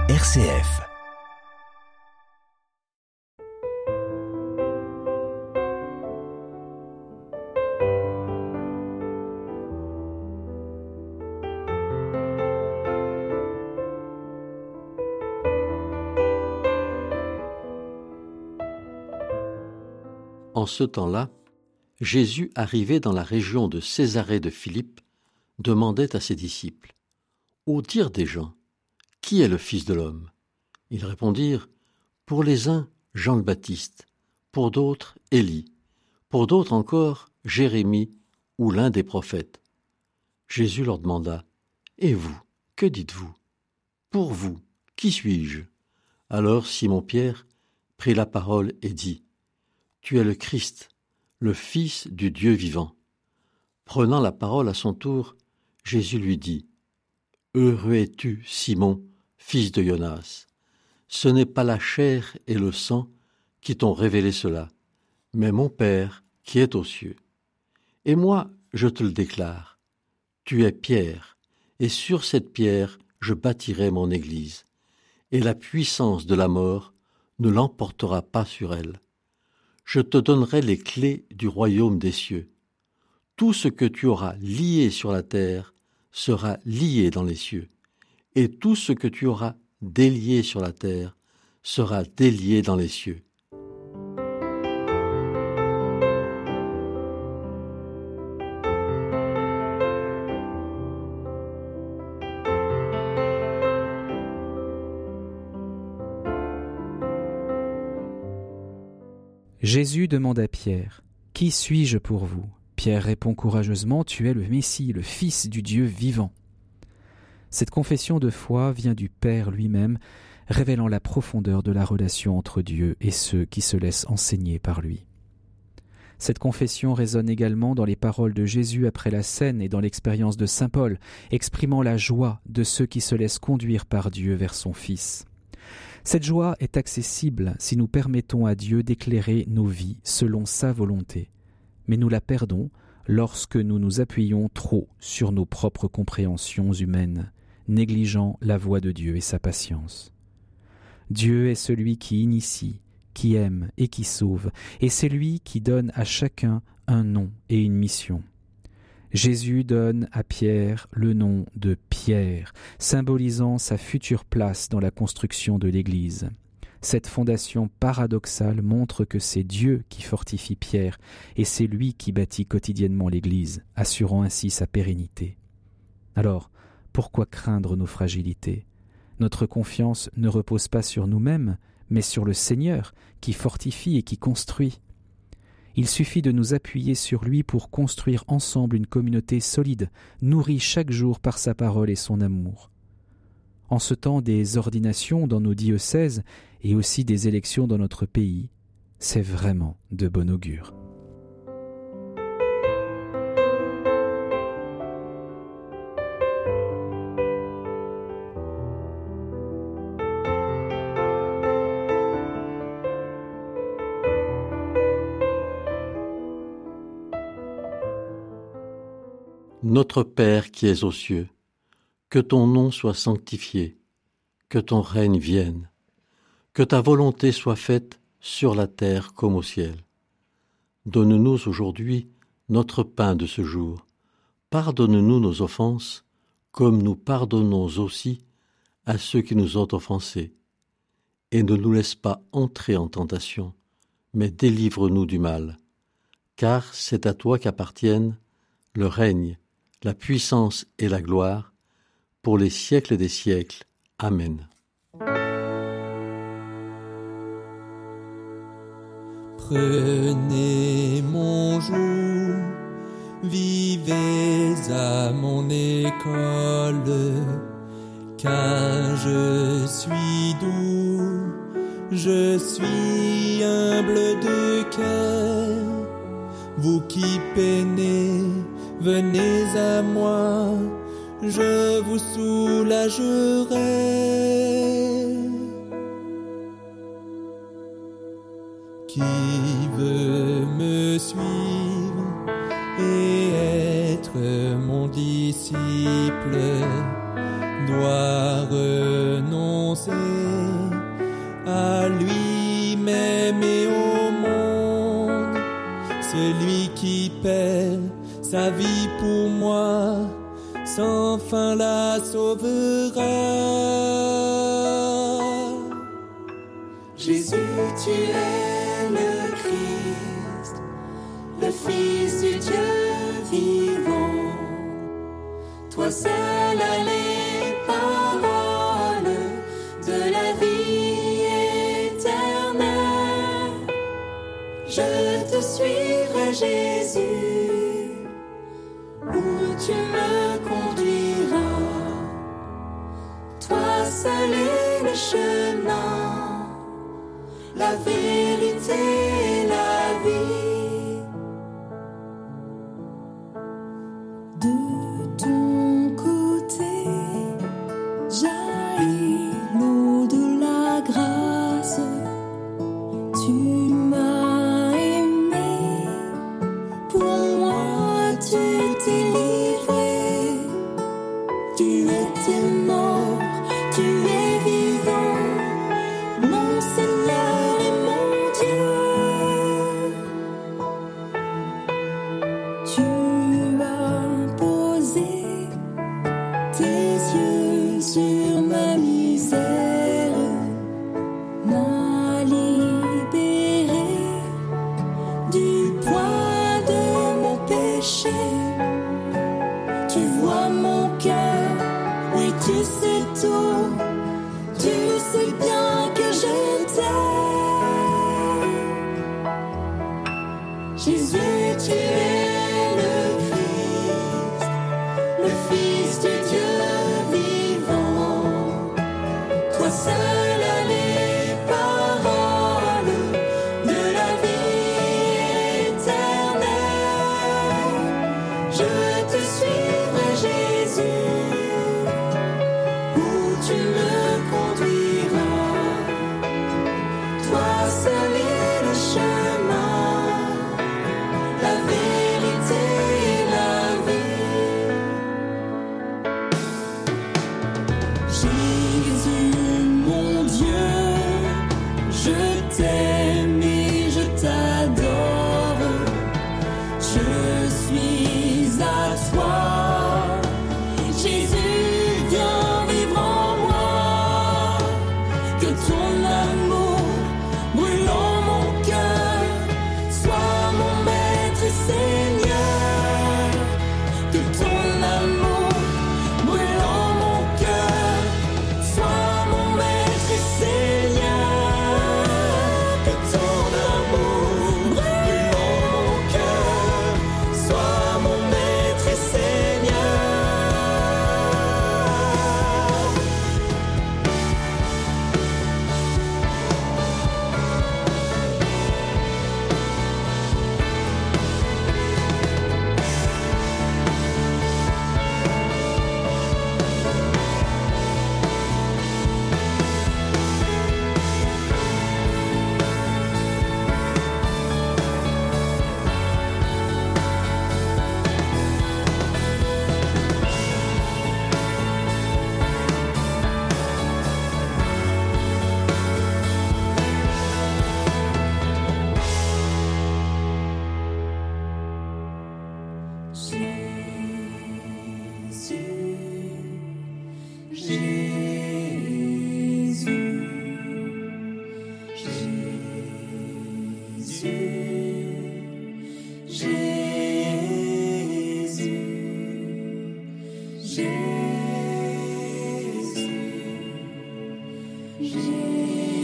RCF. En ce temps-là, Jésus, arrivé dans la région de Césarée de Philippe, demandait à ses disciples : « Au dire des gens, qui est le Fils de l'homme ?» Ils répondirent : « Pour les uns, Jean le Baptiste, pour d'autres, Élie, pour d'autres encore, Jérémie ou l'un des prophètes. » Jésus leur demanda : « Et vous, que dites-vous ? Pour vous, qui suis-je » Alors Simon-Pierre prit la parole et dit : « Tu es le Christ, le Fils du Dieu vivant. » Prenant la parole à son tour, Jésus lui dit : « Heureux es-tu, Simon, fils de Jonas. Ce n'est pas la chair et le sang qui t'ont révélé cela, mais mon Père qui est aux cieux. Et moi, je te le déclare, tu es Pierre, et sur cette pierre je bâtirai mon Église, et la puissance de la mort ne l'emportera pas sur elle. Je te donnerai les clés du royaume des cieux. Tout ce que tu auras lié sur la terre sera lié dans les cieux, et tout ce que tu auras délié sur la terre sera délié dans les cieux. » Jésus demande à Pierre : « Qui suis-je pour vous ?» Pierre répond courageusement : « Tu es le Messie, le Fils du Dieu vivant. » Cette confession de foi vient du Père lui-même, révélant la profondeur de la relation entre Dieu et ceux qui se laissent enseigner par lui. Cette confession résonne également dans les paroles de Jésus après la scène et dans l'expérience de saint Paul, exprimant la joie de ceux qui se laissent conduire par Dieu vers son Fils. Cette joie est accessible si nous permettons à Dieu d'éclairer nos vies selon sa volonté, mais nous la perdons lorsque nous nous appuyons trop sur nos propres compréhensions humaines, négligeant la voix de Dieu et sa patience. Dieu est celui qui initie, qui aime et qui sauve, et c'est lui qui donne à chacun un nom et une mission. Jésus donne à Pierre le nom de Pierre, symbolisant sa future place dans la construction de l'Église. Cette fondation paradoxale montre que c'est Dieu qui fortifie Pierre et c'est lui qui bâtit quotidiennement l'Église, assurant ainsi sa pérennité. Alors, pourquoi craindre nos fragilités ? Notre confiance ne repose pas sur nous-mêmes, mais sur le Seigneur qui fortifie et qui construit. Il suffit de nous appuyer sur lui pour construire ensemble une communauté solide, nourrie chaque jour par sa parole et son amour. En ce temps des ordinations dans nos diocèses et aussi des élections dans notre pays, c'est vraiment de bon augure. Notre Père qui es aux cieux, que ton nom soit sanctifié, que ton règne vienne, que ta volonté soit faite sur la terre comme au ciel. Donne-nous aujourd'hui notre pain de ce jour. Pardonne-nous nos offenses, comme nous pardonnons aussi à ceux qui nous ont offensés. Et ne nous laisse pas entrer en tentation, mais délivre-nous du mal. Car c'est à toi qu'appartiennent le règne, la puissance et la gloire, pour les siècles des siècles. Amen. Prenez mon joug, vivez à mon école, car je suis doux, je suis humble de cœur. Vous qui peinez, venez à moi, je vous soulagerai. Qui veut me suivre et être mon disciple doit renoncer renoncer à lui-même et au monde. Celui qui perd sa vie pour moi, sans fin la sauvera. Jésus, tu es le Christ, le Fils du Dieu vivant. Toi seul as les paroles de la vie éternelle. Je te suivrai, Jésus, où tu me conduiras. Toi seul est le chemin, la vérité et la vie. De ton côté jaillit l'eau de la grâce. Tu m'as aimé, pour moi tu t'es livré. Tu étais mort, tu es vivant, mon Seigneur et mon Dieu. Tu as posé tes yeux sur ma misère, m'as libéré du poids de mon péché. Tu vois mon cœur, oui tu sais tout, tu sais bien que je t'aime. Jésus, tu es le Christ, le Fils du Dieu vivant. Toi seul as les paroles de la vie éternelle. Je te suivrai, Jésus, où tu me conduiras. Toi seul est le chemin, la vérité et la vie. Jésus, mon Dieu, je t'aime et je t'adore. Je suis à toi. Jésus, viens vivre en moi. Que ton amour brûle en mon cœur, sois mon maître et Seigneur. Que ton amour brûle en mon cœur, sois mon maître et Seigneur. Que ton amour brûle en mon cœur, sois mon maître et Seigneur. Jésus.